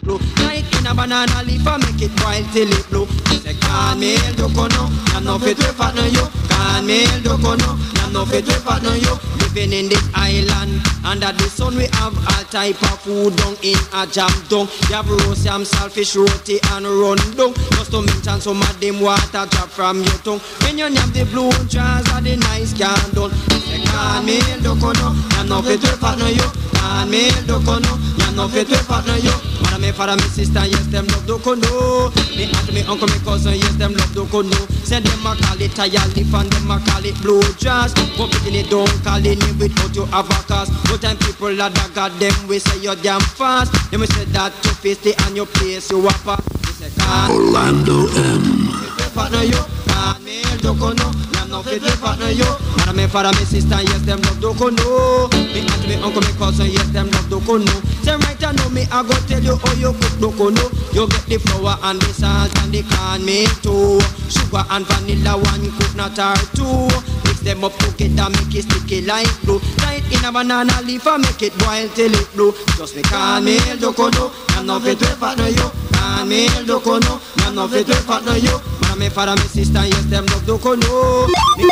blue. Night in a banana leaf and make it boil till it blue. Say can me el dokono, I'm not fit to fat no you. Can me el dokono, I'm not fit to fat no you. Living in this island, under the sun we have all type of food down in a jam down. You have roast yam, saltfish, roti and rundung. Just to mention some of them water drop from your tongue. When you have the blue jars and the nice candle. Say can me el dokono, I'm not fit to fat no you. Can me el dokono, I'm not fit to fat no you. Mother, me father, me sister, yes them love dokono. Me aunt, me uncle, me cousin, yes them love dokono. Say them a call it tire leaf and them a call it blue jars. Go picking it down, call it name without you have a cause. No time people that got them, we say you're damn fast. Then we say that you face the and your place you up. We say Orlando M. Partner you, can me el dokono. I'm not fit to partner you. Mother, me father, me sister, yes them love dokono. Me aunt, me uncle, me cousin, yes them love dokono. Say right now me I go tell you how you cook dokono. You get the flour and the salt and the corn meal too. Sugar and vanilla one coconut or two. Mix them up together, make it sticky like glue. Light in a banana leaf and make it boil till it blue. Just me can me el dokono. I'm not fit to partner you. Can me el dokono. I'm not fit to partner you. Mother, me father, me sister, yes them love dokono.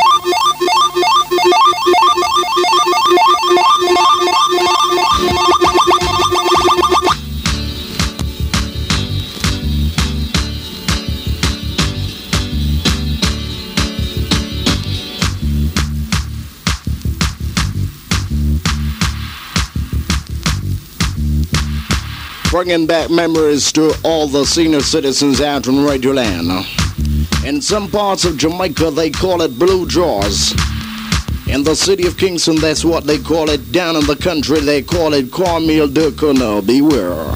Bringing back memories to all the senior citizens out in Radio Land. In some parts of Jamaica, they call it blue jaws. In the city of Kingston, that's what they call it. Down in the country, they call it cornmeal dokono. Beware.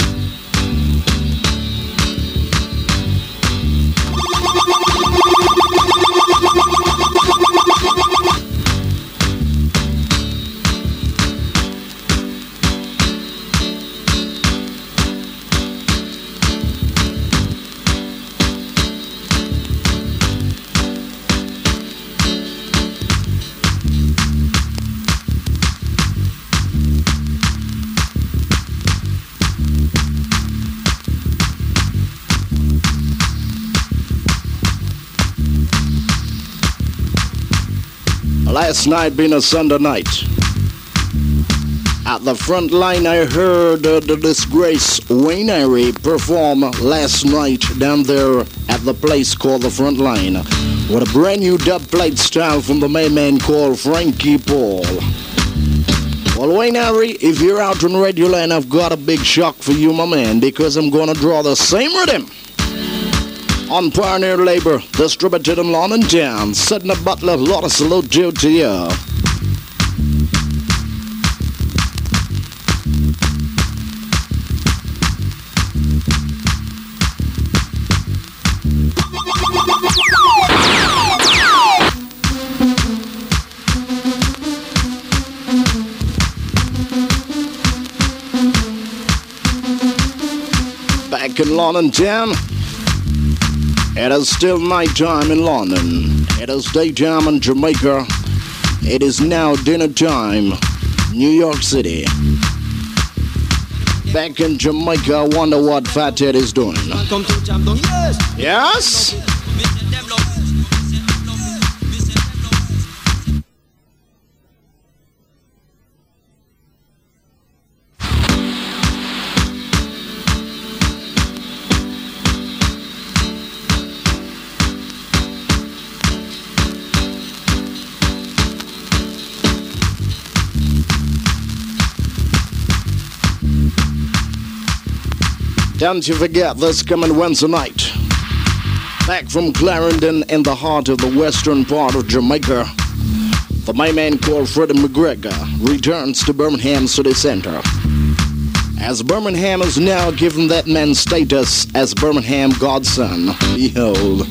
Last night being a Sunday night, at the front line I heard the disgrace Wayne Airy perform last night down there at the place called the Front Line with a brand new dub plate style from the main man called Frankie Paul. Well, Wayne Airy, if you're out on Radio Land, I've got a big shock for you, my man, because I'm gonna draw the same rhythm on Pioneer Labor, distributed in London Town. Sidney Butler, lot of salute to you. Back in London Town, it is still nighttime in London. It is daytime in Jamaica. It is now dinner time, New York City. Back in Jamaica, I wonder what Fat Ed is doing. Yes? Don't you forget this coming Wednesday night. Back from Clarendon in the heart of the western part of Jamaica, the main man called Freddie McGregor returns to Birmingham City Center. As Birmingham is now given that man's status as Birmingham Godson. Behold.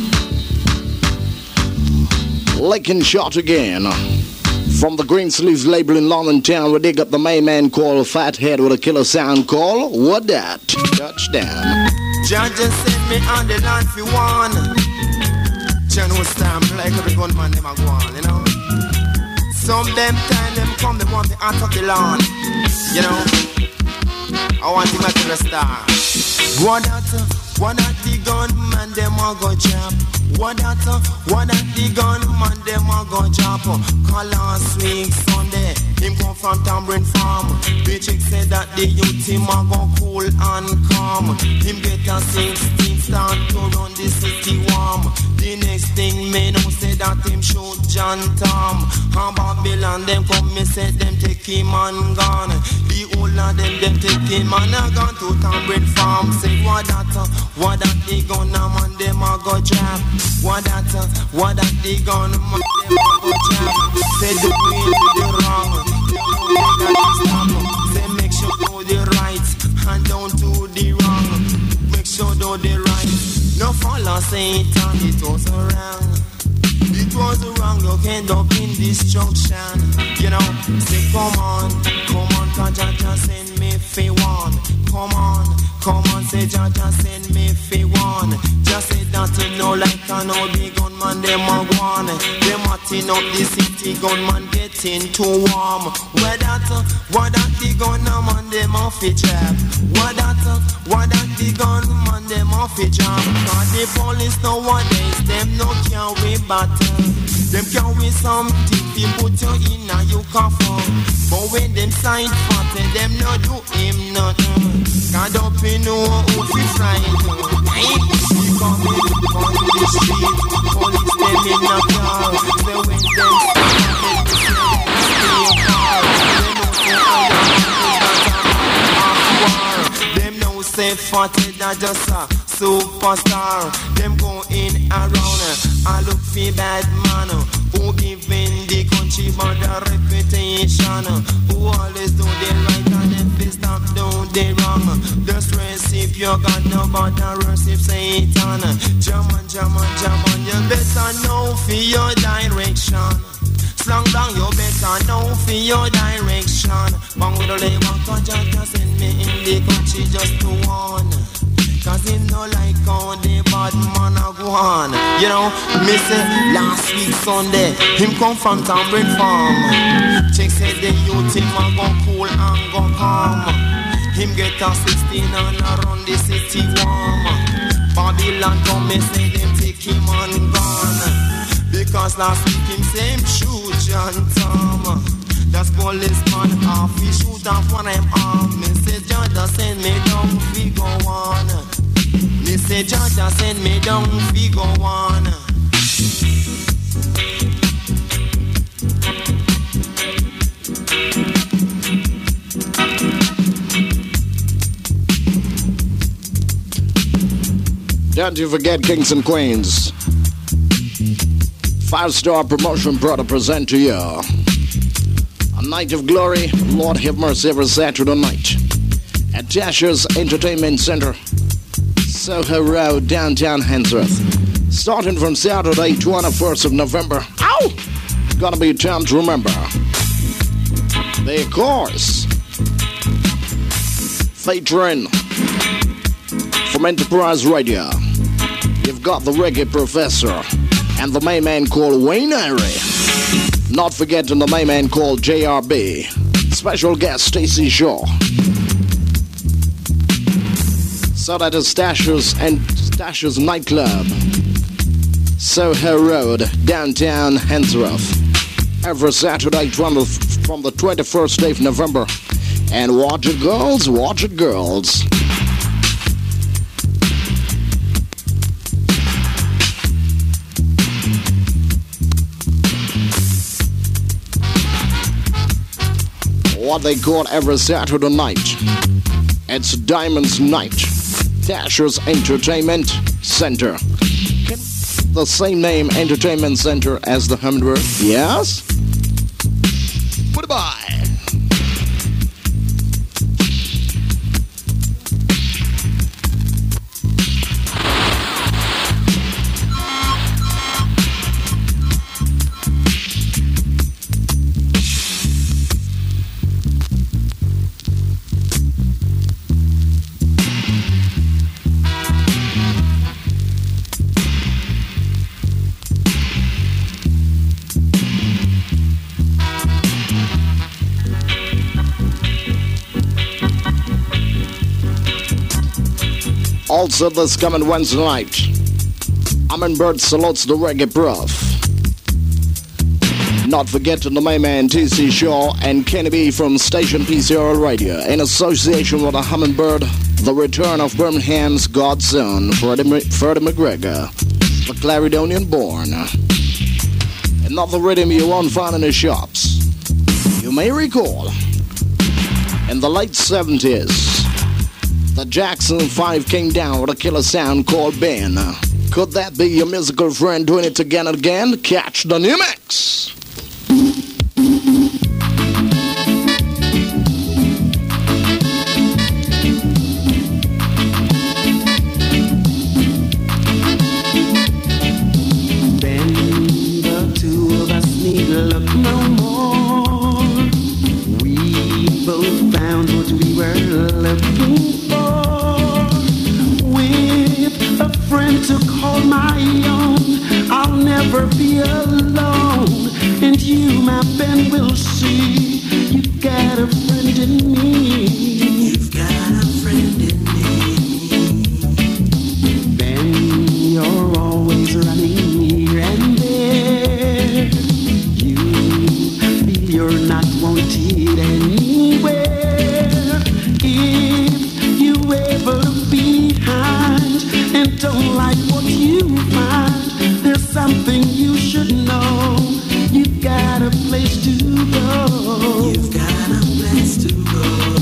Licking shot again. From the Greensleeves label in London Town, we dig up the main man called Fathead with a killer sound call. What that? Touchdown. John just sent me on the land for one. John was stamp like every gunman them a go on, you know. Some them time them come, they want me out of the lawn, you know. I want him to the star. One at the gunman, them a go chop. One at the gunman, them a go chop. Call last week Sunday, him come from Tambourine Farm. The chick said that the youth him a go cool and calm. Him get a 16 start to run the city warm. The next thing me know say that him shoot John Tom. And Babylon them come me say them take him and gone. The whole of them take him and a gone to Tambourine Farm. Say what that the gun a man them a go drop. What that the gun man them a go drop. Say the green do the wrong, say make sure do the right and don't do the wrong. Make sure do the right. No follow Satan, it was wrong. It was wrong, you end up in destruction. You know, say come on, cause Jah send me for one. Come on, say Jah send me for one. Just say that him no like an old big gunman, them a gone. Them hotting up the city, gunman getting too warm. What that the gunman, them off it trap. What that the gunman, them off it trap. Cause the police nowadays, them no carry battle. Them carry something, they put you in a you coffin. But when them sign fat, them no do him nothing. God up in no who fi frighten. We come on the street, police them in a car. Say when them them know say fatty that just a superstar. Them go in around, I look for bad man who giving the country bad reputation. Who always do the right and them fi stop do the wrong. Just receive your God, no bother receive Satan. German, you better know for your direction. Slang down, you better know for your direction. Bang with the labor, cause just send me in the country just to warn. Cause him no like how the bad man a go on. You know, me say last week Sunday, him come from Tambourine Farm. Check said the youth him a go cool and go calm. Him get a 16 and a run the city warm. Babylon come me say them take him and gone. Because last week him say him shoot John Tom. That's policeman off, he shoot off one of them arm. Me say Jah send me down, we go on. Me say Jah send me down, we go on. Don't you forget Kings and Queens. 5-star promotion brought to present to you a night of glory, Lord have mercy, every Saturday night at Tasha's Entertainment Center, Soho Road, downtown Handsworth. Starting from Saturday, 21st of November. Ow! Gonna be a time to remember. The course featuring from Enterprise Radio, you've got the Reggae Professor and the main man called Wayne Irie. Not forgetting the main man called JRB. Special guest Stacey Shaw. So that is Stash's nightclub, Soho Road, downtown Handsworth. Every Saturday from the 21st day of November. And watch it, girls, watch it, girls. What they call every Saturday night. It's Diamonds Night. Tasha's Entertainment Center. The same name, Entertainment Center, as the Hummingbird. Yes? Goodbye. Also this coming Wednesday night, Hummingbird salutes the Reggae Prof. Not forgetting the main man TC Shaw and Kenny B from Station PCRL Radio in association with the Hummingbird, the return of Birmingham's godson, Freddie McGregor, the Clarendonian born. Another rhythm you won't find in the shops. You may recall, in the late 70s, the Jackson 5 came down with a killer sound called Ben. Could that be your musical friend doing it again and again? Catch the new mix! To call my own, I'll never be alone. And you, my Ben, will see you've got a friend in me. You've got a friend in me. Ben, you're always running here and there. You feel you're not wanted anywhere. If you ever behind and don't like what you find, there's something you should know. You've got a place to go. You've got a place to go.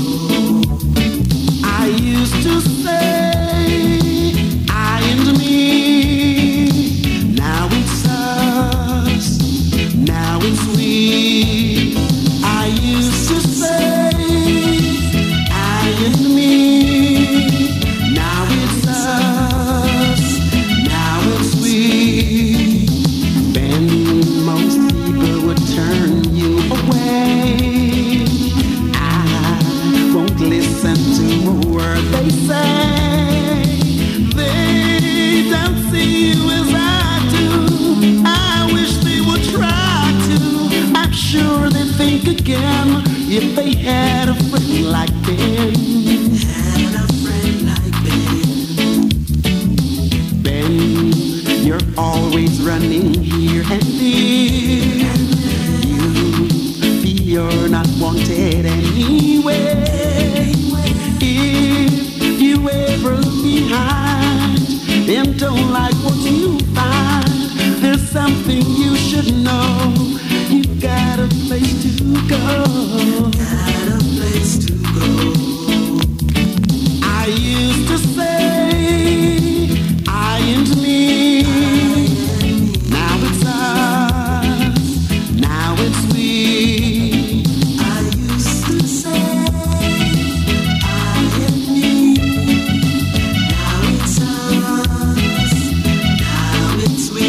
I used to say I and me. Now it's us. Now it's we. I used to say I and me. Now it's us. Ben, most people would turn you away. I won't listen to a word they say. They don't see you as I do. I wish they would try to. I'm sure they'd think again if they had a friend like Ben. Had a friend like Ben. Ben, you're always running here and there. You feel you're not wanted anywhere. If you ever look behind and don't like what you find, there's something you should know. You've got a place to go. Got a place to go. I used to say I and me. Now it's us. Now it's we. I used to say I and me. Now it's us. Now it's we.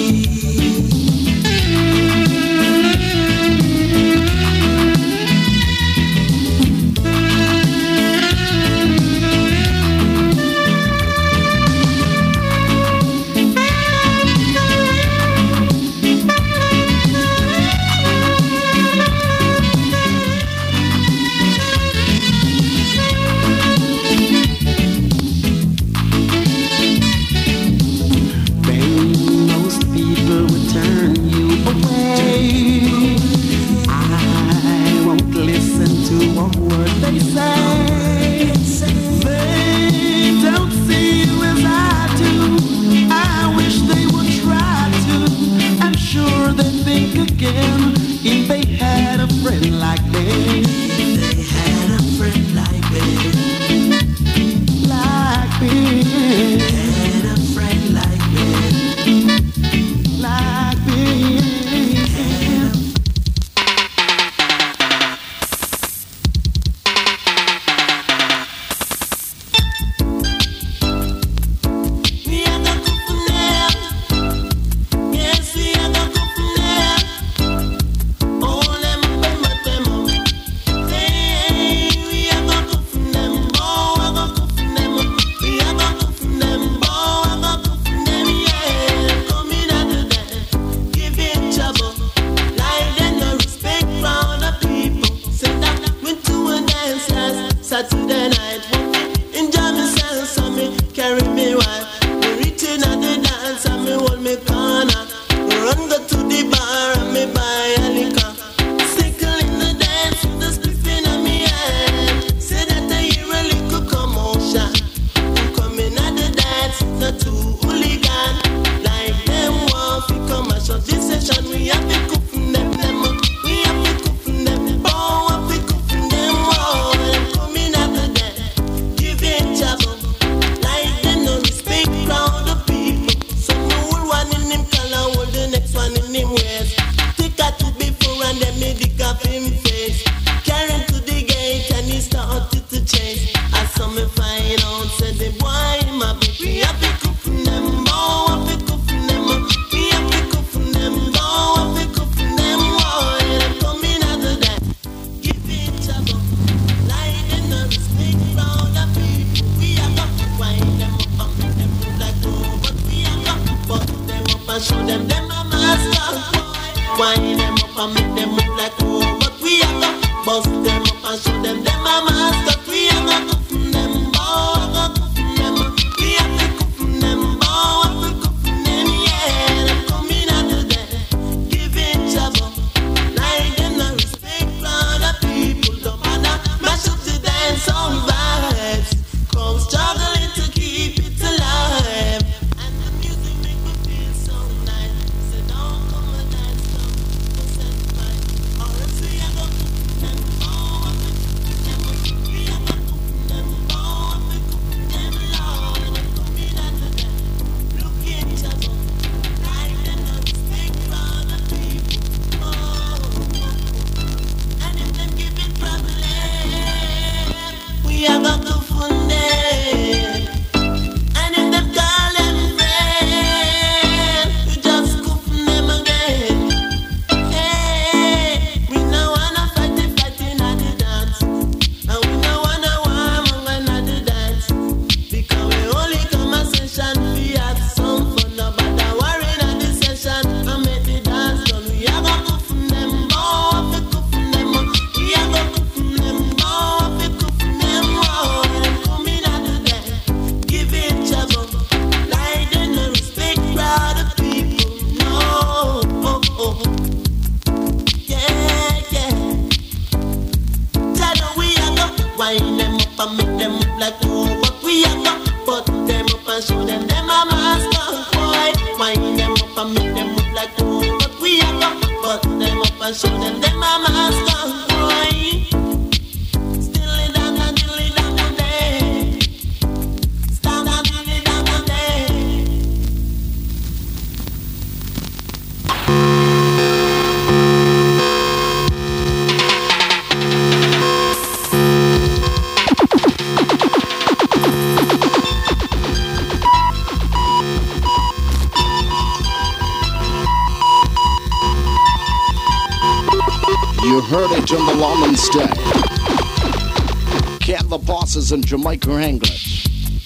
and show them a master. Wind them up and make them look like oh, but we are gonna bust them up and show them a master. We are gonna cook them, bow, gonna cook them. We are gonna cook them, bow, gonna cook them. Yeah, them coming out of them, giving trouble. Like them no respect for the people, don't matter. Mash up the dance on vibes, come struggling to keep it alive. And the music make me feel so nice. So don't come and dance, come set fire. Or else we are gonna cook them, bow, we cook them. We are gonna cook them, bow, we cook them. Lord, them coming out of them, looking trouble. Like them no respect for the people. And if them give it problem, we are gonna go for them. And if them call them friend, we just scoop them again. Hey, we no wanna fight at the dance, and we no wanna warm when at the dance, because we only come a session we have some fun. Nobody worrying at the session and make the dance done. We are gonna cook them, bow, we cook them. We are gonna cook them, bow, we cook them. Wow, them coming out of them, giving trouble. Like they no respect for the people. No, yeah, yeah. Tell them we are gonna wind them up and make them look like oh, but we are gonna put them up and show them a master. Boy, wind them up and make them look like oh, but we are gonna put them up and show them a master. Boy, still it down and dilly down and day, stand and dilly down and day. You heard it in the London style. Cat the Bosses and Jamaica English.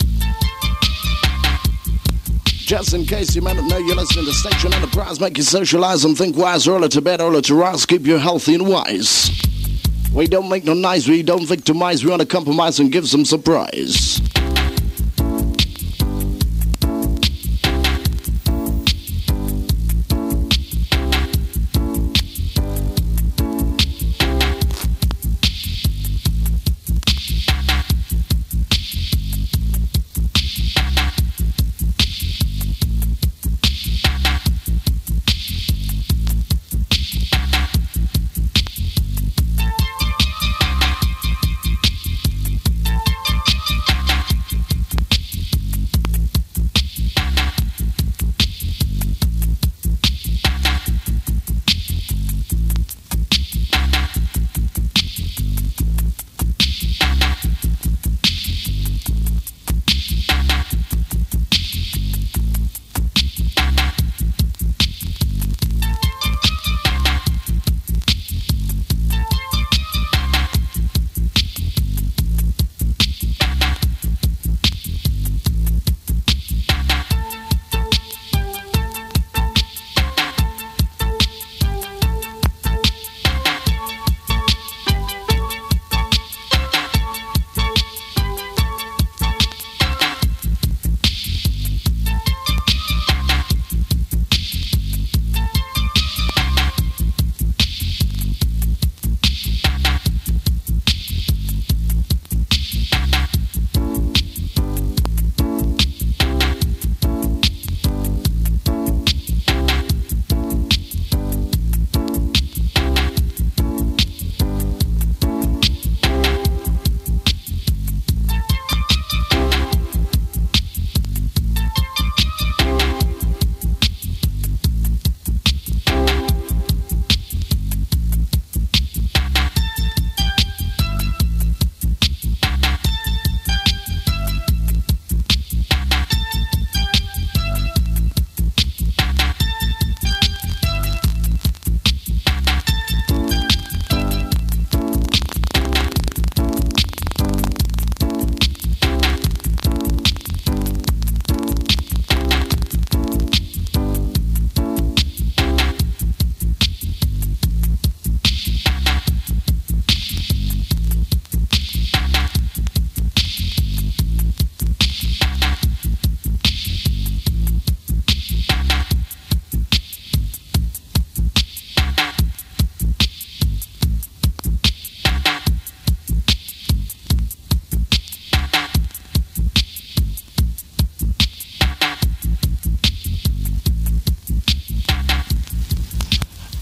Just in case you might not know, you're listening to Station Enterprise. Make you socialize and think wise. Early to bed, early to rise. Keep you healthy and wise. We don't make no nice, we don't victimize. We want to compromise and give some surprise.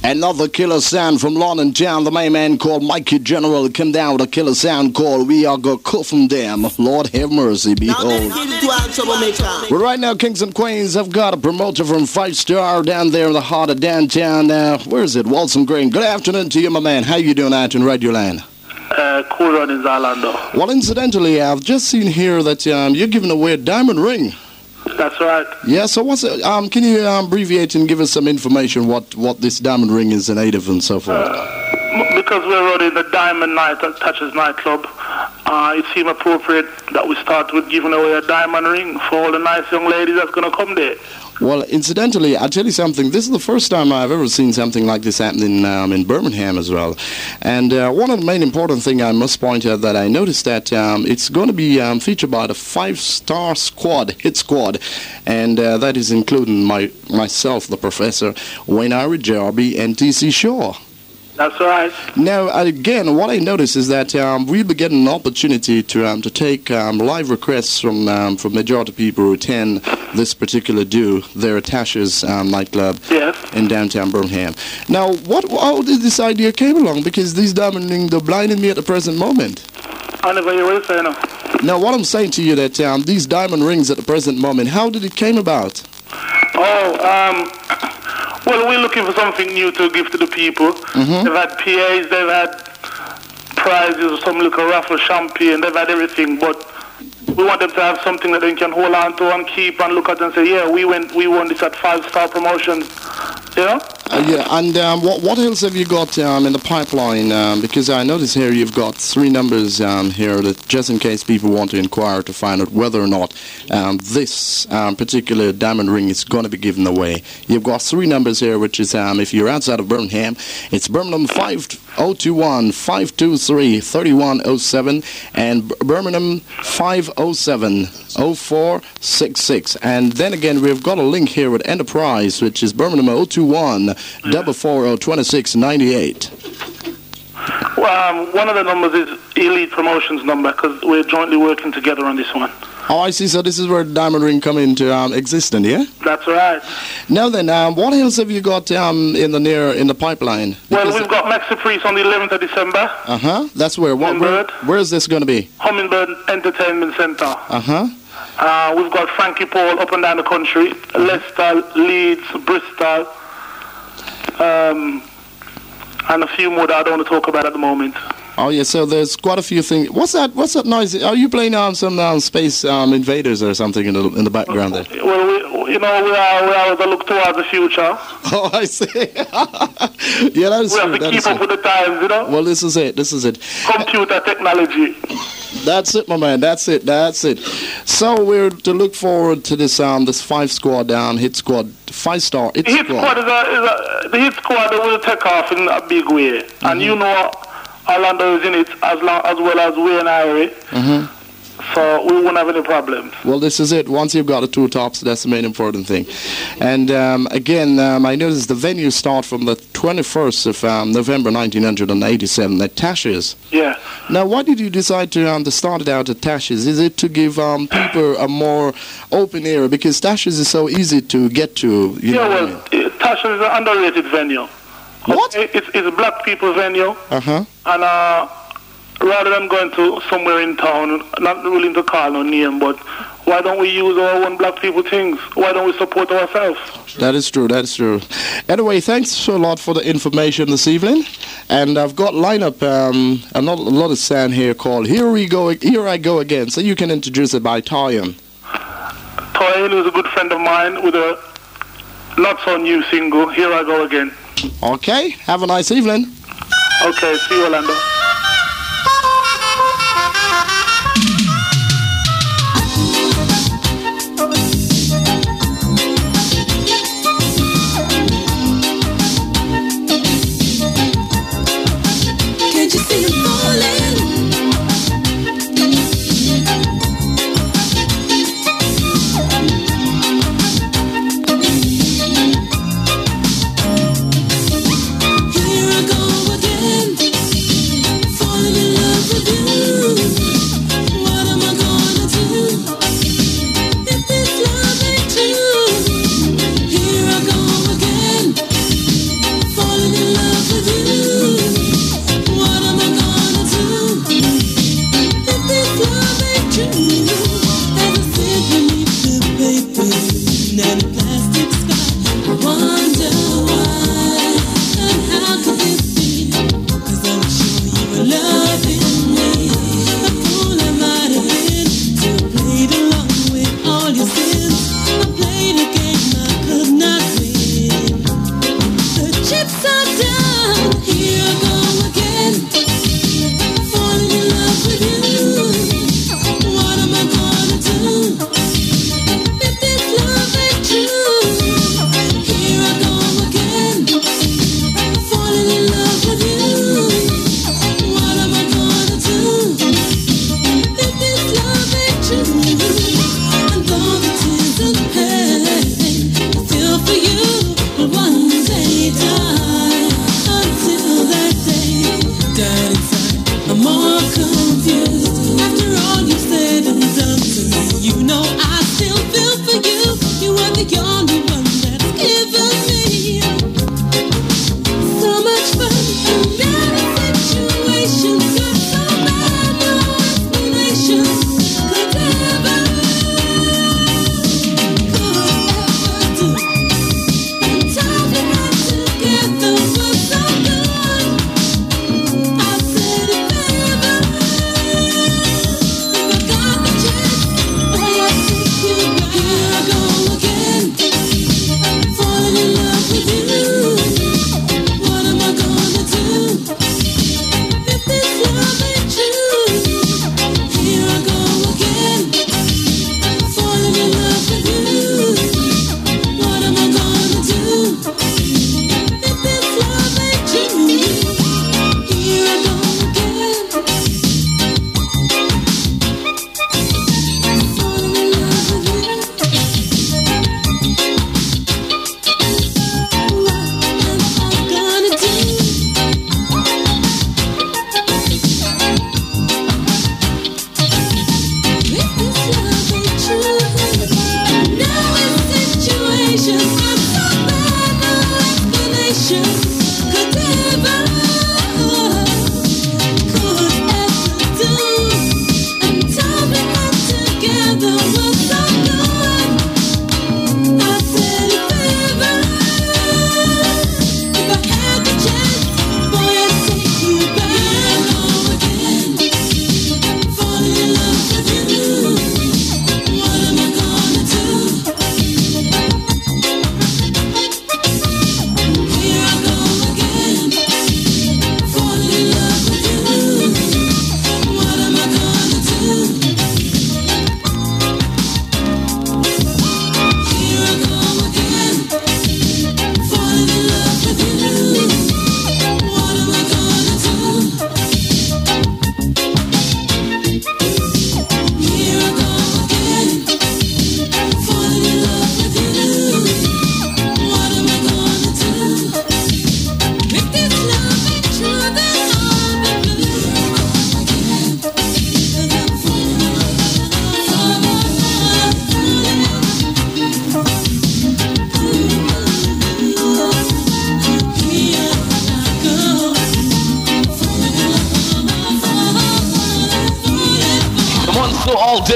Another killer sound from London town. The main man called Mikey General came down with a killer sound called We Are Gonna Cuffin' Them. Lord have mercy, behold. But right now, Kings and Queens have got a promoter from 5 Star down there in the heart of downtown. Where is it? Walson Green. Good afternoon to you, my man. How you doing out in Radio Land? Cool run in Zalando. Well, incidentally, I've just seen here that you're giving away a diamond ring. That's right. Yeah, so what's it? Can you abbreviate and give us some information what this diamond ring is in aid of and so forth? Because we're running the Diamond Night at Touches nightclub, it seemed appropriate that we start with giving away a diamond ring for all the nice young ladies that's going to come there. Well, incidentally, I'll tell you something. This is the first time I've ever seen something like this happening in Birmingham as well. And one of the main important things I must point out that I noticed that it's going to be featured by the 5 Star Squad, Hit Squad. And that is including myself, the Professor, Wayne Ira Jarby, and T.C. Shaw. That's right. Now, again, what I noticed is that we'll be getting an opportunity to take live requests from majority of people who attend this particular do, their Tasha's nightclub in downtown Birmingham. Now, how did this idea came along? Because these diamond rings are blinding me at the present moment. I never hear what you're saying. Now, what I'm saying to you that these diamond rings at the present moment, how did it came about? Well, we're looking for something new to give to the people. Mm-hmm. They've had PAs, they've had prizes, some little raffle champagne, they've had everything, but we want them to have something that they can hold on to and keep and look at and say, yeah, we won this at 5 Star Promotions, you know? And what else have you got in the pipeline? Because I notice here you've got 3 numbers here that just in case people want to inquire to find out whether or not this particular diamond ring is going to be given away. You've got 3 numbers here, which is if you're outside of Birmingham, it's Birmingham 5021-523-3107 and Birmingham 507-0466. And then again, we've got a link here with Enterprise, which is Birmingham 021-440-2698. One of the numbers is Elite Promotions number because we're jointly working together on this one. Oh, I see. So this is where the diamond ring come into existence, yeah? That's right. Now then, what else have you got in the pipeline? Well, we've got Maxi Priest on the 11th of December. That's where. Where is this going to be? Hummingbird Entertainment Center. We've got Frankie Paul up and down the country. Leicester, Leeds, Bristol, and a few more that I don't want to talk about at the moment. Oh yeah, so there's quite a few things. What's that noise? Are you playing some Space Invaders or something in the background there? Well, we are to look towards the future. Oh, I see. Yeah, that is true. We have to keep up with the times, you know. Well, this is it. Computer technology. That's it, my man. That's it. So we're to look forward to this 5 Squad Hit Squad 5 Star Hit Squad. The Hit Squad will take off in a big way, and you know. Orlando is in it as well as Wayne Ira. So we won't have any problems. Well, this is it. Once you've got the 2 tops, that's the main important thing. And again, I noticed the venue start from the 21st of November 1987 at Tasha's. Yeah. Now, why did you decide to start it out at Tasha's? Is it to give people a more open area? Because Tasha's is so easy to get to. Tasha's is an underrated venue. What? It's a black people venue. And rather than going to somewhere in town, not willing to call no name, but why don't we use our own black people things? Why don't we support ourselves? That is true. Anyway, thanks a lot for the information this evening. And I've got line up a lot of sound here called Here I Go Again. So you can introduce it by Tyan. Tyan is a good friend of mine with a not so new single, Here I Go Again. Okay, have a nice evening. Okay, see you, Orlando. Can't you see him falling? Here I go again.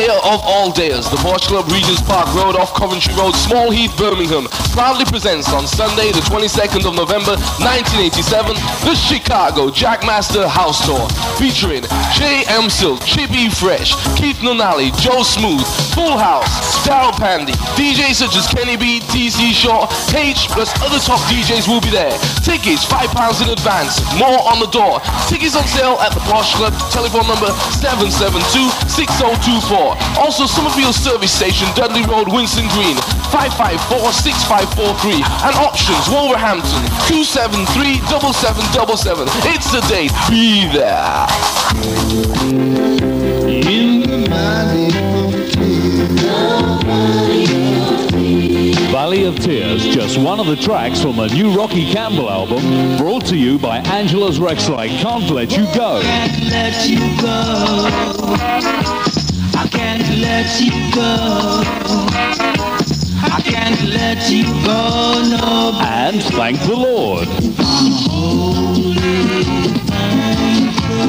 day of all days, the Porch Club, Regents Park Road off Coventry Road, Small Heath, Birmingham, proudly presents on Sunday the 22nd of November 1987 the Chicago Jackmaster House Tour, featuring J.M. Silk, Chippy Fresh, Keith Nunali, Joe Smooth, Full House, Daryl Pandy, DJs such as Kenny B, TC Shaw, H, plus other top DJs will be there. Tickets £5 in advance, more on the door. Tickets on sale at the Porch Club, telephone number 772-6024. Also Somerville Service Station, Dudley Road, Winston Green, 554-6543. And options, Wolverhampton, 273-7777. It's the date, be there. Valley of Tears, just one of the tracks from the new Rocky Campbell album, brought to you by Angela's Rexlite. Can't Let You Go. Can't let you go. I can't let you go. I can't let you go, no. And Thank the Lord. I'm holy, thank the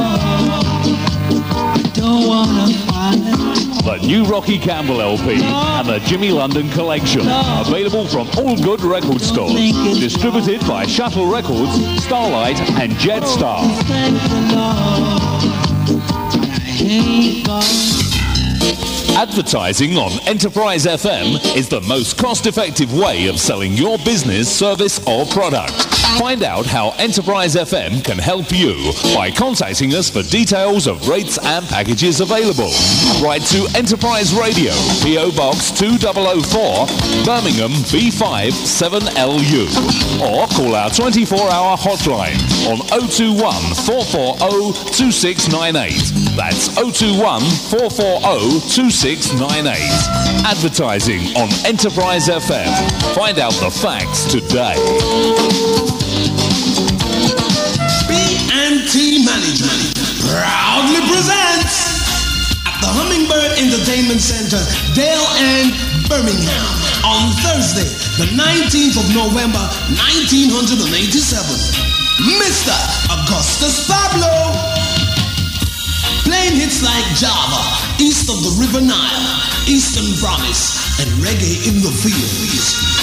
Lord. Don't wanna fight. The new Rocky Campbell LP and the Jimmy London Collection, available from all good record stores, distributed by Shuttle Records, Starlight and Jetstar. Thank the Lord. I ain't got. Advertising on Enterprise FM is the most cost-effective way of selling your business, service or product. Find out how Enterprise FM can help you by contacting us for details of rates and packages available. Write to Enterprise Radio, PO Box 2004, Birmingham B5 7LU, or call our 24-hour hotline on 021 440 2698. That's 021 440 2698. Advertising on Enterprise FM. Find out the facts today. B&T Management proudly presents at the Hummingbird Entertainment Center, Dale End, Birmingham, on Thursday, the 19th of November, 1987. Mr. Augustus Pablo, playing hits like Java, East of the River Nile, Eastern Promise, and Reggae in the Fields.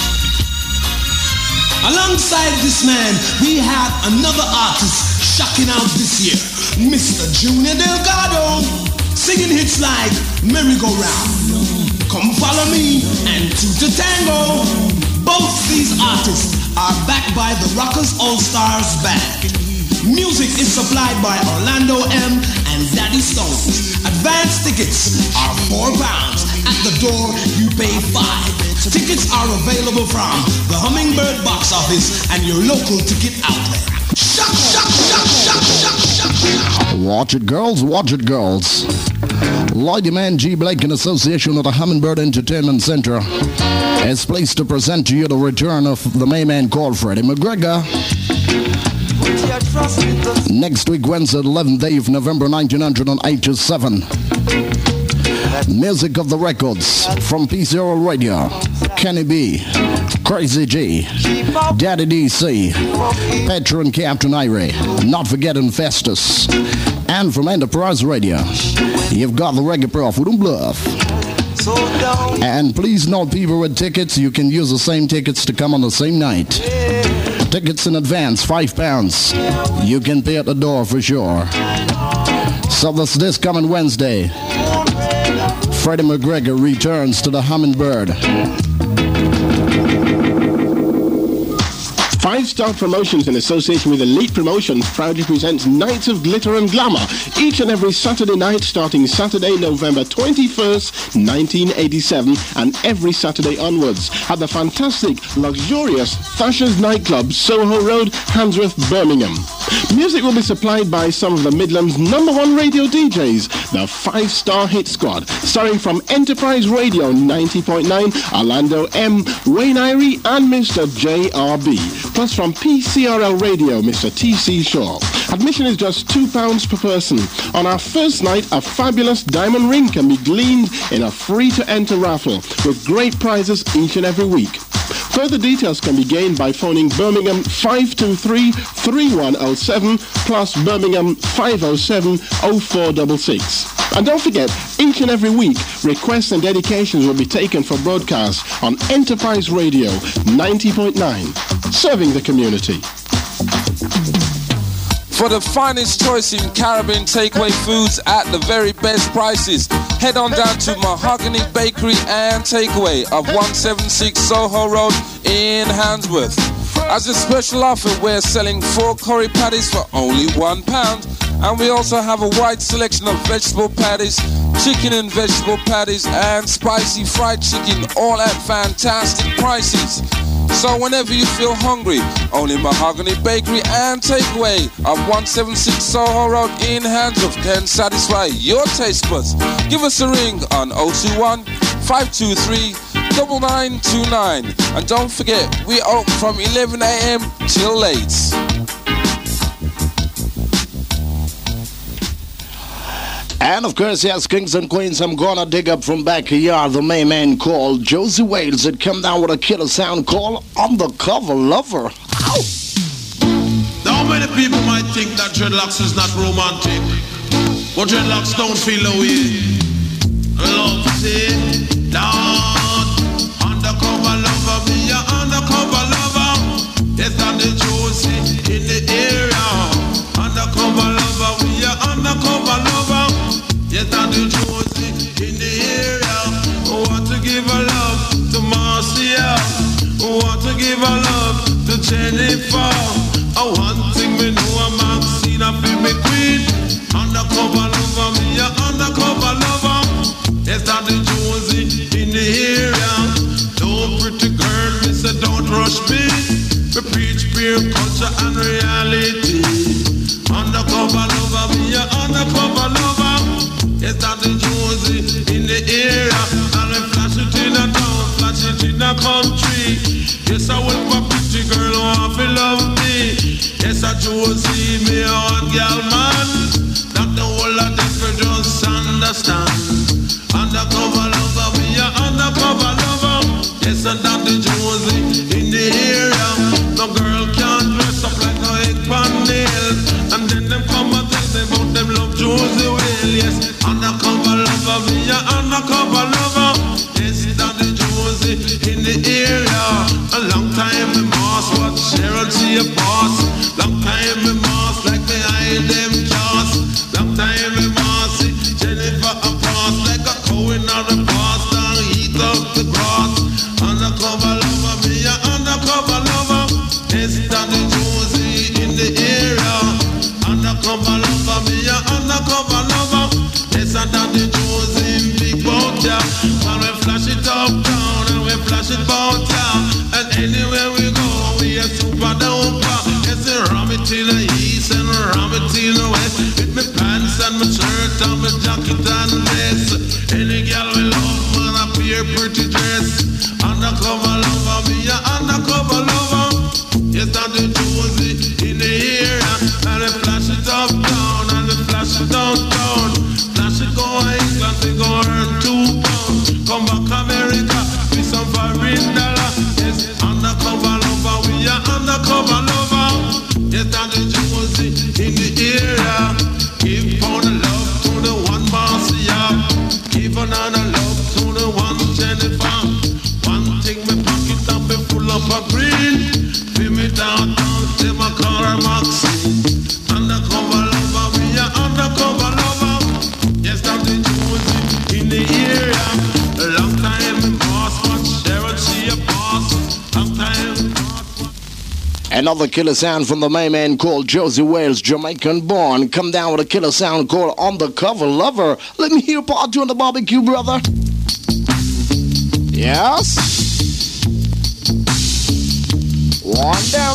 Alongside this man, we have another artist shocking out this year, Mr. Junior Delgado, singing hits like Merry-Go-Round, Come Follow Me, and Tuta Tango. Both these artists are backed by the Rockers All-Stars Band. Music is supplied by Orlando M. and Daddy Stones. Advance tickets are £4. At the door, you pay $5. Tickets are available from the Hummingbird box office and your local ticket outlet. Watch it, girls. Watch it, girls. Lady Man G. Blake, in association with the Hummingbird Entertainment Center, is pleased to present to you the return of the main man called Freddie McGregor. Next week, Wednesday, 11th day of November 1987. Music of the records from PCRL Radio, Kenny B, Crazy G, Daddy DC, Petra and Captain Irie, not forgetting Festus. And from Enterprise Radio, you've got the Reggae Prof with Bluff. And please note, people with tickets, you can use the same tickets to come on the same night. Tickets in advance, £5. You can pay at the door for sure. So this coming Wednesday, Freddie McGregor returns to the Hummingbird. 5-Star Promotions, in association with Elite Promotions, proudly presents Nights of Glitter and Glamour each and every Saturday night, starting Saturday, November 21st, 1987, and every Saturday onwards at the fantastic, luxurious Thatcher's Nightclub, Soho Road, Handsworth, Birmingham. Music will be supplied by some of the Midlands' #1 radio DJs, the 5-Star Hit Squad, starring from Enterprise Radio 90.9, Orlando M, Wayne Irie, and Mr. JRB. Plus from PCRL Radio, Mr. TC Shaw. Admission is just £2 per person. On our first night, a fabulous diamond ring can be gleaned in a free-to-enter raffle with great prizes each and every week. Further details can be gained by phoning Birmingham 523-3107 plus Birmingham 507-0466. And don't forget, each and every week, requests and dedications will be taken for broadcast on Enterprise Radio 90.9, serving the community. For the finest choice in Caribbean takeaway foods at the very best prices, head on down to Mahogany Bakery and Takeaway of 176 Soho Road in Handsworth. As a special offer, we're selling 4 curry patties for only £1. And we also have a wide selection of vegetable patties, chicken and vegetable patties, and spicy fried chicken, all at fantastic prices. So whenever you feel hungry, only Mahogany Bakery and Takeaway of 176 Soho Road in Handsworth can satisfy your taste buds. Give us a ring on 021-523-9929. And don't forget, we open from 11 a.m. till late. And of course, yes, kings and queens, I'm gonna dig up from backyard the main man called Josie Wales that come down with a killer sound called Undercover Lover. Ow! Now many people might think that dreadlocks is not romantic, but dreadlocks don't feel the way. Love it, Lord. Undercover lover, be a undercover lover. Yes, I'm the Josie in the area. Undercover lover, we a undercover lover. Yes, I'm the Josie in the area. Want to give a love to Marcia. Want to give a love to Jennifer. One thing me know, I'm Maxine, I feel me queen. Undercover lover, me a undercover lover. Yes, I'm the Josie in the area. Don't pretty girl, me say don't rush me. We preach pure culture and reality. Undercover lover, me a undercover lover. Yes, that's the Josie in the area. And I flash it in a town, flash it in a country. Yes, I will for pretty girl who want to love me. Yes, I Josie, me a hot girl man. Not the whole of them for just understand. Undercover lover, me a undercover lover. Yes, and that's the Josie in the area. No girl can't dress up like no egg pan nail. And then them come and tell me about them love Josie Wales. Yes, undercover lover, me a undercover lover. Yes, that the Josie in the area. A long time me boss, what Cheryl she a boss. Long time me boss, like behind them jaws. Long time me boss, Jennifer a boss, like a cow in the boss. Down eat up the grass. Undercover lover, me a undercover lover. Yes, that the Josie in the area. Undercover lover, me a undercover lover. Yes, and that the Josie in big boat, yeah. And we flash it up down, and we flash it bout down. And anywhere we go, we a super duper. Yes, and ram it in the east and ram it in the west. With my pants and my shirt and my jacket and vest. Any girl we love, man, appear pretty dress. Undercover lover, me a undercover lover. Yes, and the Josie in the area. And they flash it up down, and they flash it down. Flash it go England, they go earn £2. Come back America with some $5. Yes, undercover lover, we are undercover lover. Yes, and the Josie in the area. Give on the love to the one Marcia. Give another love to the one Jennifer. One thing my pocket up be full of a green. Feel me down, till my car Maxine. Undercover lover, we are undercover lover. Yes, that's the Josie in the area. A long time in boss, but Cheryl she a boss. Long time in boss. Another killer sound from the main man called Josie Wales, Jamaican born. Come down with a killer sound called Undercover Lover. Let me hear part 2 on the barbecue, brother. Yes. One down.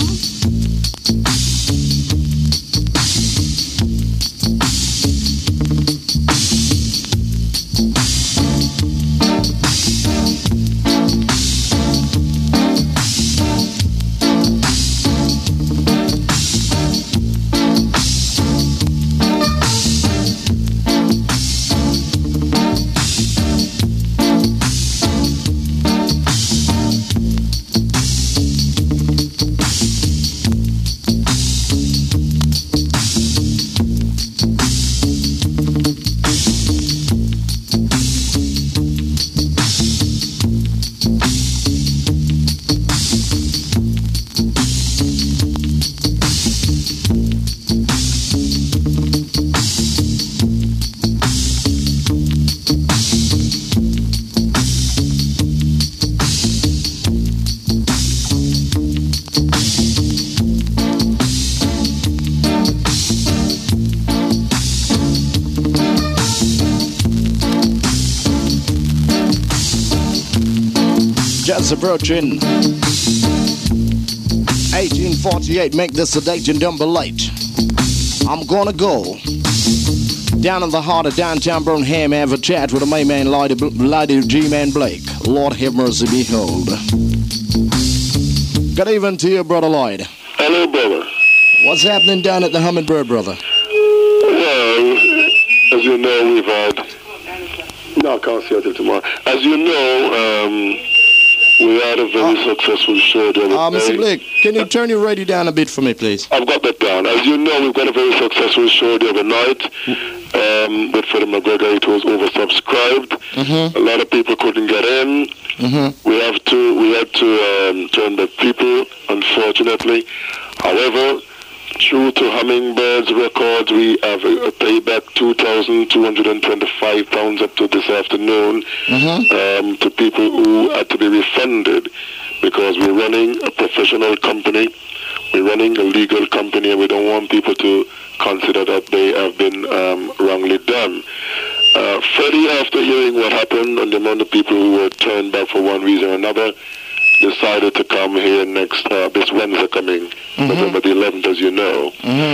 Just approaching 1848, make this a date and don't be late. I'm gonna go down in the heart of downtown Birmingham, have a chat with the main man, Lady G-Man Blake. Lord have mercy, behold. Good evening to you, Brother Lloyd. Hello, brother. What's happening down at the Hummingbird, brother? Well, as you know, we've had... No, I can't see until tomorrow. As you know, we had a very successful show the other day. Mr. Blake, can you turn your radio down a bit for me, please? I've got that down. As you know, we've got a very successful show the other night with Freddie McGregor. It was oversubscribed. A lot of people couldn't get in. We had to turn back people, unfortunately. However, true to Hummingbird's records, we have paid back £2,225 up to this afternoon to people who had to be refunded, because we're running a professional company, we're running a legal company, and we don't want people to consider that they have been wrongly done. Freddie, after hearing what happened and the amount of people who were turned back for one reason or another, decided to come here this Wednesday coming, November the 11th, as you know.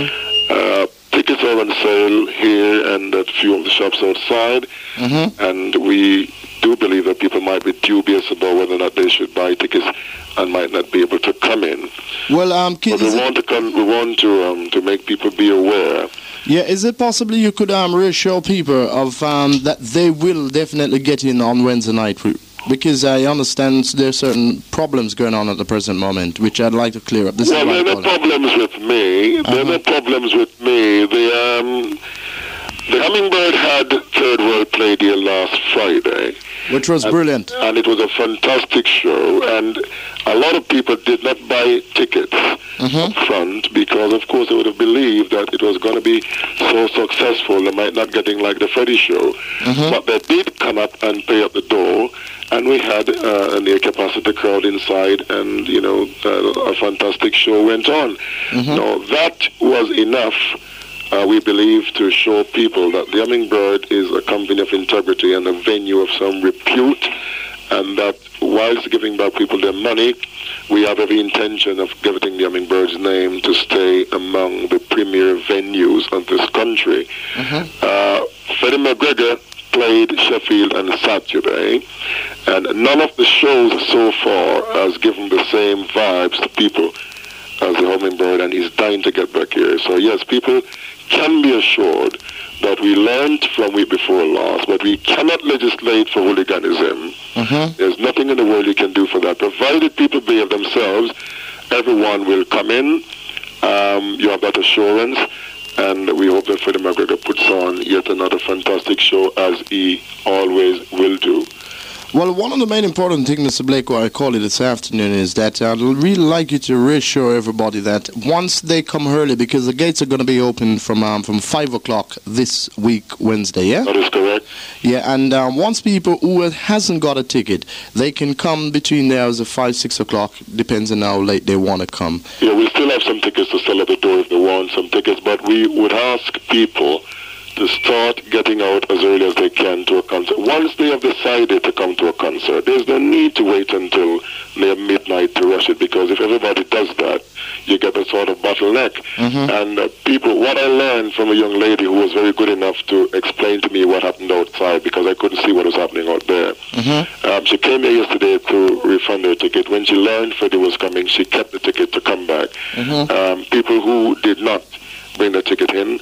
Tickets are on sale here and at a few of the shops outside, and we do believe that people might be dubious about whether or not they should buy tickets and might not be able to come in. Well, but we want to make people be aware. Yeah, is it possibly you could reassure people of that they will definitely get in on Wednesday night? Because I understand there's certain problems going on at the present moment, which I'd like to clear up. There are no problems with me. There are no problems with me. The Hummingbird had Third World Play Deal last Friday. Which was brilliant. And it was a fantastic show. And a lot of people did not buy tickets up front because, of course, they would have believed that it was going to be so successful they might not getting like the Freddie show. But they did come up and pay at the door. And we had a near-capacity crowd inside, and, a fantastic show went on. Now, that was enough, we believe, to show people that the Hummingbird is a company of integrity and a venue of some repute, and that whilst giving back people their money, we have every intention of giving the Hummingbird's name to stay among the premier venues of this country. Freddie McGregor played Sheffield on Saturday, and none of the shows so far has given the same vibes to people as the Hummingbird, and he's dying to get back here. So yes, people can be assured that we learned from week before last, but we cannot legislate for hooliganism. There's nothing in the world you can do for that. Provided people behave themselves, everyone will come in. You have that assurance. And we hope that Freddie McGregor puts on yet another fantastic show, as he always will do. Well, one of the main important things, Mr. Blake, what I call it this afternoon, is that I'd really like you to reassure everybody that once they come early, because the gates are going to be open from 5 o'clock this week, Wednesday, yeah? That is correct. Yeah, and once people who hasn't got a ticket, they can come between the hours of 5, 6 o'clock, depends on how late they want to come. Yeah, we still have some tickets to sell at the door if they want some tickets, but we would ask people to start getting out as early as they can to a concert. Once they have decided to come to a concert, there's no need to wait until near midnight to rush it, because if everybody does that, you get a sort of bottleneck. And people, what I learned from a young lady who was very good enough to explain to me what happened outside, because I couldn't see what was happening out there. She came here yesterday to refund her ticket. When she learned Freddie was coming, she kept the ticket to come back. People who did not bring the ticket in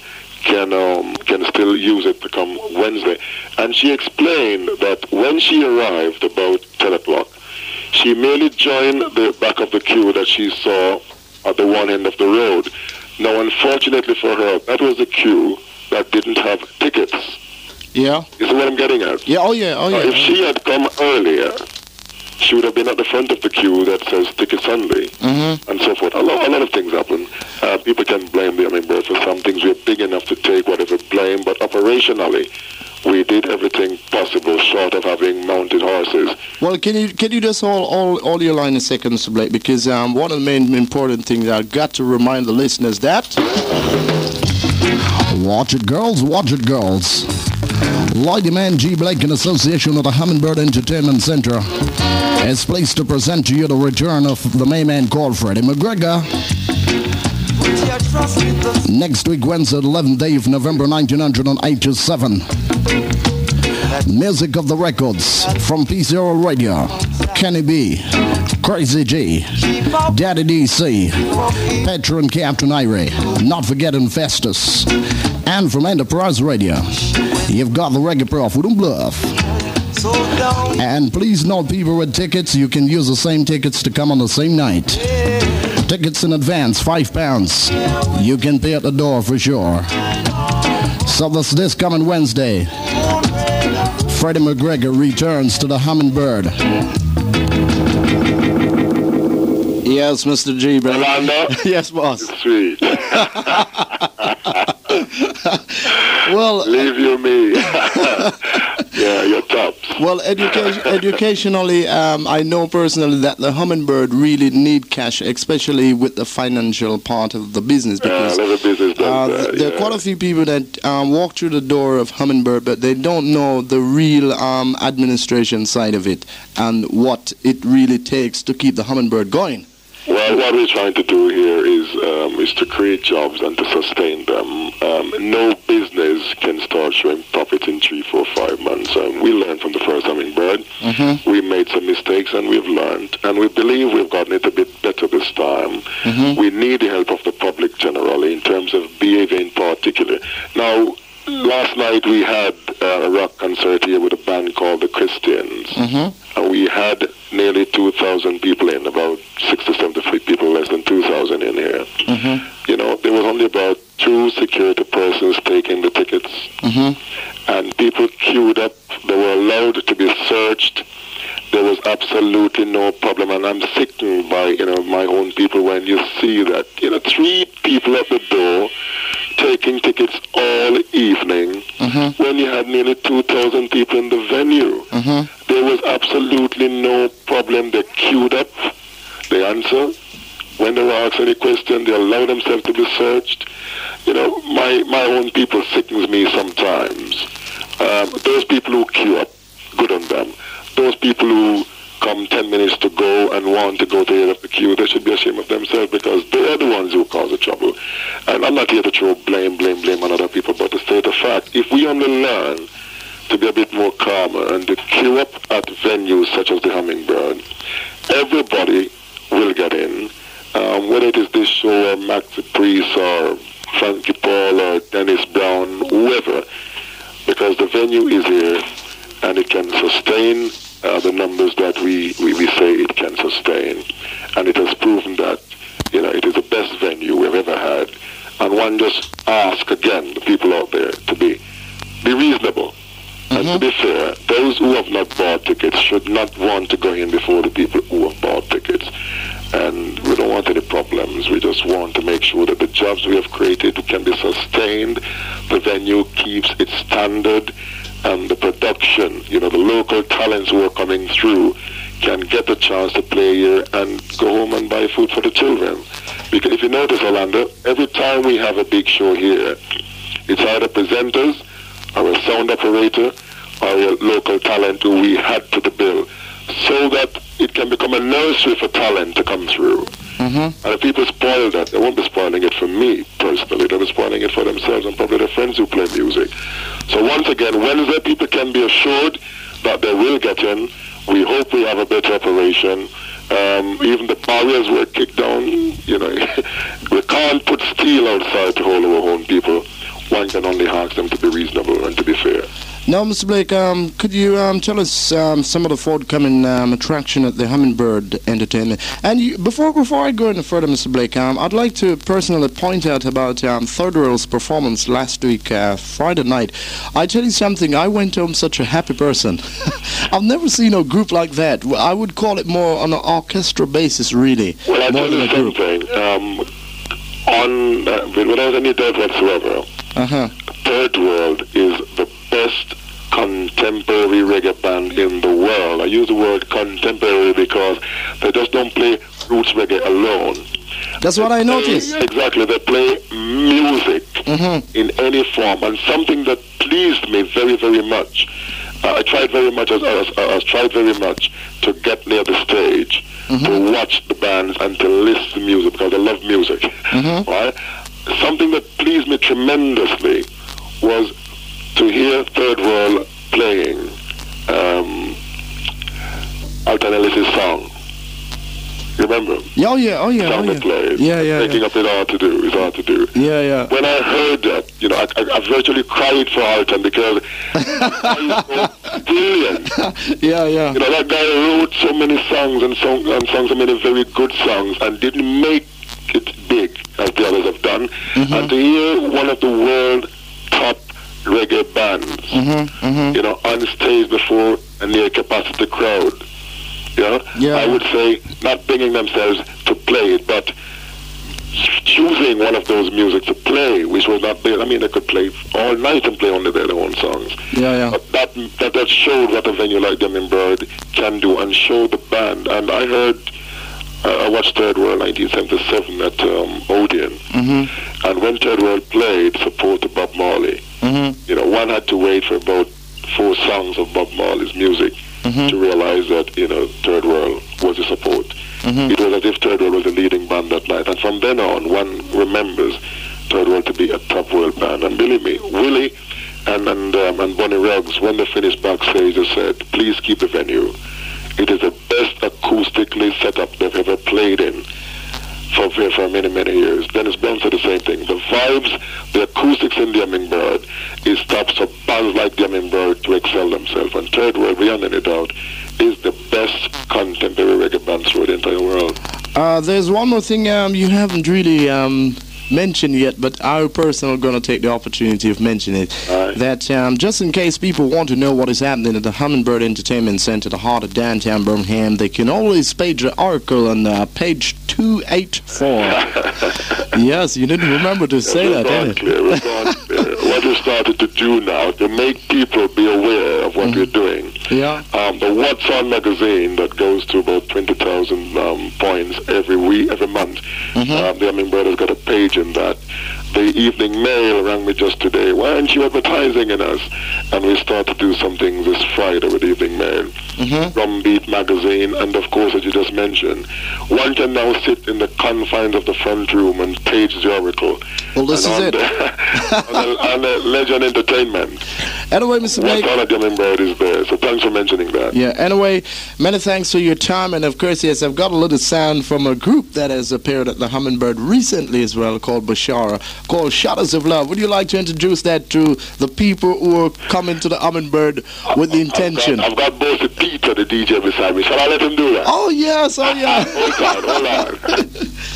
can still use it to come Wednesday. And she explained that when she arrived about 10 o'clock, she merely joined the back of the queue that she saw at the one end of the road. Now, unfortunately for her, that was the queue that didn't have tickets. Yeah. You see what I'm getting at? Yeah, oh yeah. If she had come earlier, she would have been at the front of the queue that says tickets only, and so forth. A lot of things happen. People can blame the Hummingbird for some things. We're big enough to take whatever blame, but operationally, we did everything possible short of having mounted horses. Well, can you just hold your line a second, Mr. Blake, because one of the main important things I've got to remind the listeners that... Watch it, girls, watch it, girls. Lady Man G. Blake, in association with the Hummingbird Entertainment Center, is pleased to present to you the return of the main man called Freddie McGregor. Next week, Wednesday, 11th day of November 1987. Music of the records from P0 Radio, Kenny B, Crazy G, Daddy DC, Petro and Captain Irie, not forgetting Festus. And from Enterprise Radio, you've got the Reggae Prof with Bluff. And please note, people with tickets, you can use the same tickets to come on the same night. Tickets in advance, £5. You can pay at the door for sure. So this coming Wednesday, Freddie McGregor returns to the Hummingbird. Yes, Mr. G, brother. Yes, boss. Sweet. Well, leave you me. Yeah, you're tops. Well, educationally, I know personally that the Hummingbird really need cash, especially with the financial part of the business. Because the business does there are quite a few people that walk through the door of Hummingbird, but they don't know the real administration side of it and what it really takes to keep the Hummingbird going. Well, what we're trying to do here is to create jobs and to sustain them. No business can start showing profits in 3, 4, 5 months. We learned from the first Hummingbird. Mm-hmm. We made some mistakes and we've learned. And we believe we've gotten it a bit better this time. Mm-hmm. We need the help of the public generally in terms of behavior in particular. Now, last night we had a rock concert here with a band called the Christians. Mm-hmm. And we had nearly 2,000 people in, about 60, 70 people, less than 2,000 in here. Mm-hmm. You know, there was only about 2 security persons taking the tickets. Mm-hmm. And people queued up. They were allowed to be searched. There was absolutely no problem. And I'm sickened by, my own people when you see that, 3 people at the door taking tickets all evening mm-hmm. when you had nearly 2,000 people in the venue. Mm-hmm. There was absolutely no problem. They queued up. They answered. When they were asked any question, they allowed themselves to be searched. My own people sickens me sometimes. Those people who queue up, good on them. Those people who come 10 minutes to go and want to go to the end of the queue, they should be ashamed of themselves because they are the ones who cause the trouble. And I'm not here to throw blame on other people, but to state the fact, if we only learn to be a bit more calmer and to queue up at venues such as the Hummingbird, everybody will get in, whether it is this show or Maxi Priest or Frankie Paul or Dennis Brown, whoever, because the venue is here and it can sustain the numbers that we say it can sustain. And it has proven that, it is the best venue we've ever had. And one just ask again the people out there to be reasonable. Mm-hmm. And to be fair, those who have not bought tickets should not want to go in before the people who have bought tickets. And we don't want any problems. We just want to make sure that the jobs we have created can be sustained, the venue keeps its standard, and the production, the local talents who are coming through can get a chance to play here and go home and buy food for the children. Because if you notice, Orlando, every time we have a big show here, it's either presenters or a sound operator or a local talent who we add to the bill so that it can become a nursery for talent to come through. Mm-hmm. And if people spoil that, they won't be spoiling it for me personally. They'll be spoiling it for themselves and probably their friends who play music. So once again, Wednesday, people can be assured that they will get in. We hope we have a better operation. Even the barriers were kicked down. We can't put steel outside to hold our own people. One can only ask them to be reasonable and to be fair. Now, Mr. Blake, could you tell us some of the forthcoming attraction at the Hummingbird Entertainment? And before I go any further, Mr. Blake, I'd like to personally point out about Third World's performance last week, Friday night. I tell you something, I went home such a happy person. I've never seen a group like that. I would call it more on an orchestra basis, really. Well, I more tell than you a group. Something. Without any doubt whatsoever, Third World is the best contemporary reggae band in the world. I use the word contemporary because they just don't play roots reggae alone. That's what I noticed. Exactly. They play music in any form, and something that pleased me very, very much. I tried very much. I tried very much to get near the stage, to watch the bands and to listen to music because I love music. Right? Something that pleased me tremendously was to hear Third World playing Alton Ellis's song. You remember? Oh yeah. Played. Yeah. Making up It's hard to do. Yeah. When I heard that, I virtually cried for Alton because he's so brilliant. Yeah. That guy wrote so many songs and sung so many very good songs and didn't make it big as the others have done. And to hear one of the world top reggae bands, on stage before a near capacity crowd. I would say not bringing themselves to play it, but choosing one of those music to play, which was not there. I mean, they could play all night and play only their own songs. Yeah. But that showed what a venue like Hummingbird can do and show the band. And I watched Third World 1977 at Odeon. And when Third World played support to Bob Marley, one had to wait for about 4 songs of Bob Marley's music to realize that, Third World was a support. It was as if Third World was the leading band that night. And from then on, one remembers Third World to be a top world band. And believe me, Willie and Bonnie Ruggs, when they finished backstage, they said, please keep the venue. It is the best acoustically setup they've ever played in for many, many years. Dennis Brown said the same thing. The vibes, the acoustics in the Hummingbird is top, so bands like the Hummingbird to excel themselves. And Third World, beyond any doubt, is the best contemporary reggae band through the entire world. There's one more thing you haven't really mentioned yet, but I personally going to take the opportunity of mentioning it. That just in case people want to know what is happening at the Hummingbird Entertainment Center, the heart of downtown Birmingham, they can always page the article on page 284. Yes, you didn't remember to say that, didn't you? What we started to do now to make people be aware of what we're doing. Yeah. The What's On magazine that goes to about 20,000 points every month. The Hummingbird has got a page in that. The Evening Mail rang me just today. Why aren't you advertising in us? And we start to do some things this Friday with Evening Mail. Drumbeat magazine, and of course, as you just mentioned, one can now sit in the confines of the front room and page the Oracle. Well, this is it. And Legend Entertainment. Anyway, Mr. Blake. What's On at Hummingbird is there, so thanks for mentioning that. Yeah, anyway, many thanks for your time, and of course, yes, I've got a little sound from a group that has appeared at the Hummingbird recently as well, called Bashara, called Shadows of Love. Would you like to introduce that to the people who are coming to the Hummingbird with the intention? I've got both the Peter, the DJ beside me. Shall I let him do that? Oh, yes, oh, yeah. Hold on.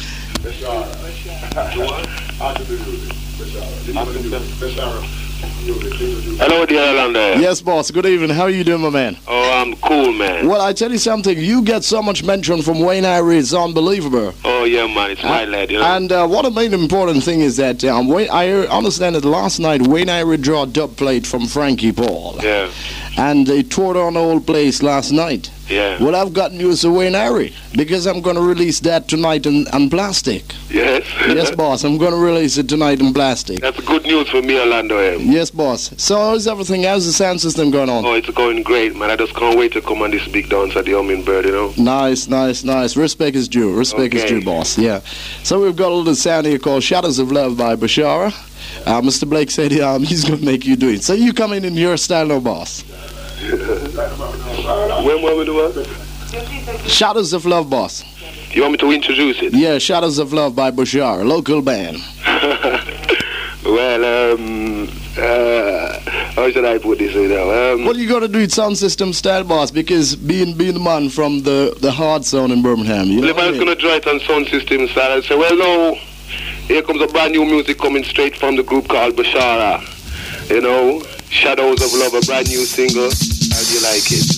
Hello, dear Orlando. Yes, boss. Good evening. How are you doing, my man? Oh, I'm cool, man. Well, I tell you something. You get so much mention from Wayne Irie. It's unbelievable. Oh, yeah, man. It's my lad, you know. And what a main important thing is that I understand that last night Wayne Irie drew a dub plate from Frankie Paul. Yeah. And they toured on the whole place last night. Yeah. Well, I've got news to Wayne Irie because I'm going to release that tonight on plastic. Yes. Yes, boss. I'm going to release it tonight in plastic. That's good news for me, Orlando. Yes, boss. So how's everything? How's the sound system going on? Oh, it's going great, man. I just can't wait to come on this big dance at the Hummingbird, you know. Nice. Respect is due. Respect is due, boss. Yeah. So we've got a little sound here called Shadows of Love by Bashara. Mr. Blake said he's going to make you do it. So you come in your style, no, boss. When will we do what? Shadows of Love, boss. You want me to introduce it? Yeah, Shadows of Love by Bashar, local band. Well, how should I put this now? What are you going to do it sound system style, boss? Because being the man from the hard zone in Birmingham, you know if I was going to try it on sound system style, I'd say, well, no, here comes a brand new music coming straight from the group called Bashara. You know, Shadows of Love, a brand new single. How do you like it?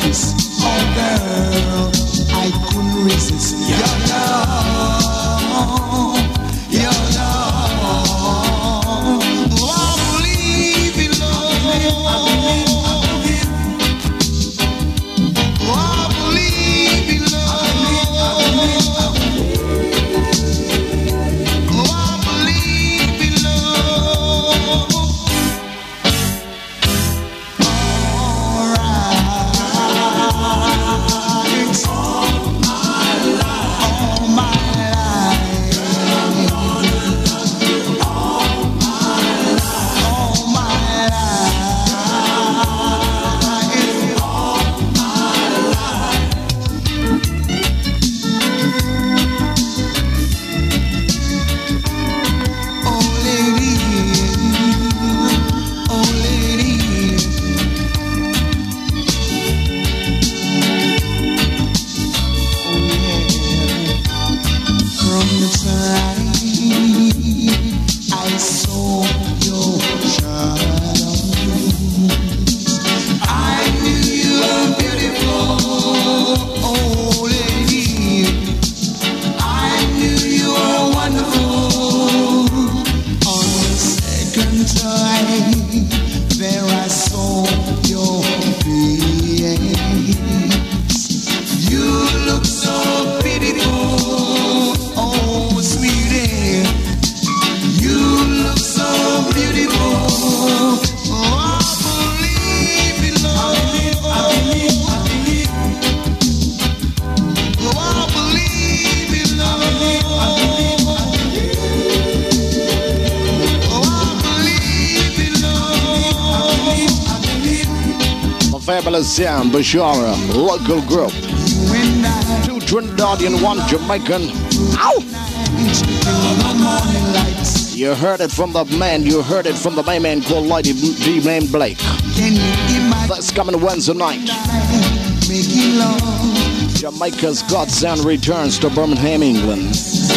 kiss. Oh girl, I couldn't resist your love, your love. Oh, I believe in love. Oh, I believe in love. Oh, I believe in love. Sound Bashara, local group. 2 Trinidadian, 1 Jamaican. Ow! You heard it from the man, you heard it from the main man called Lady D. Man Blake. That's coming Wednesday night. Jamaica's God Sound returns to Birmingham, England.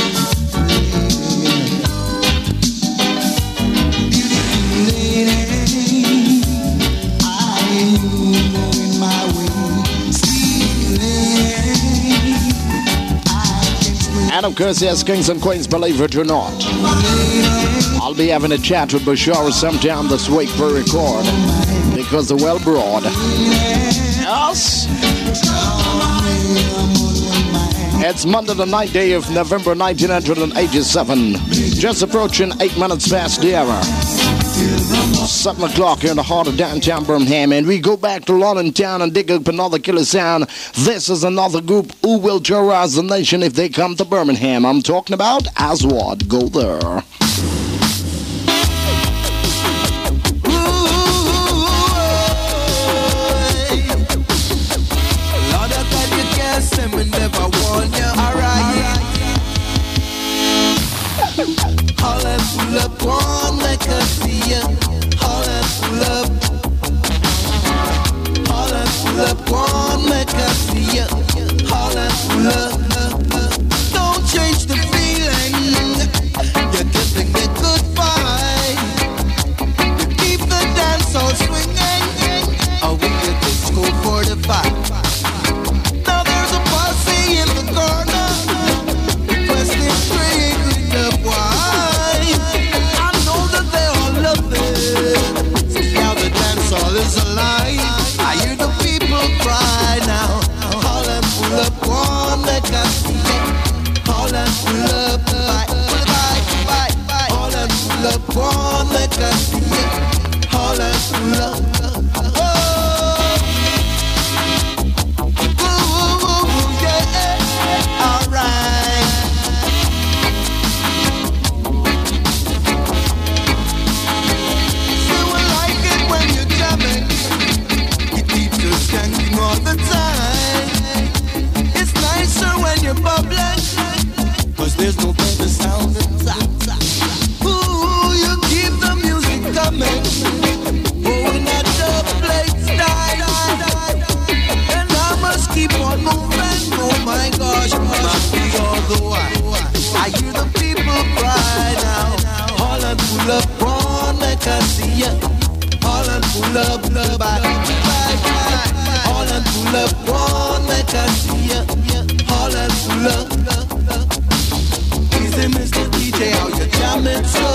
And of course, yes, kings and queens, believe it or not, I'll be having a chat with Bashara sometime this week for record, because the well broad. Yes. It's Monday the 9th day of November 1987. Just approaching 8 minutes past the hour. 7 o'clock here in the heart of downtown Birmingham, and we go back to London town and dig up another killer sound. This is another group who will terrorize the nation if they come to Birmingham. I'm talking about Aswad. Go there. Lord, I thought you can't say me never warn you. Alright. All I pull up on like I see ya. All I pull up. All I pull up on like I see ya. All I pull up. Don't change the feeling. You're giving me good vibe. You keep the dance all swinging. Or we could just go for the fight. Now there's a posse in the corner. Requesting straight up wine. I know that they all love it. Now the dance all is alive. I hear the people cry now. All and pull up one like I see it. All and pull up, bye. All and pull up one like I see it. All and pull up. All the time. It's nicer when you're bubbling, 'cause there's no better sound than that. Ooh, you keep the music coming. Oh, in that dub plate style. And I must keep on moving. Oh my gosh, must be all the while. I hear the people cry now. All and pull up on like I see ya. All and pull up, bye. All and pull up. like I see ya, all that's love. Easy, Mr. DJ, how you jamming so?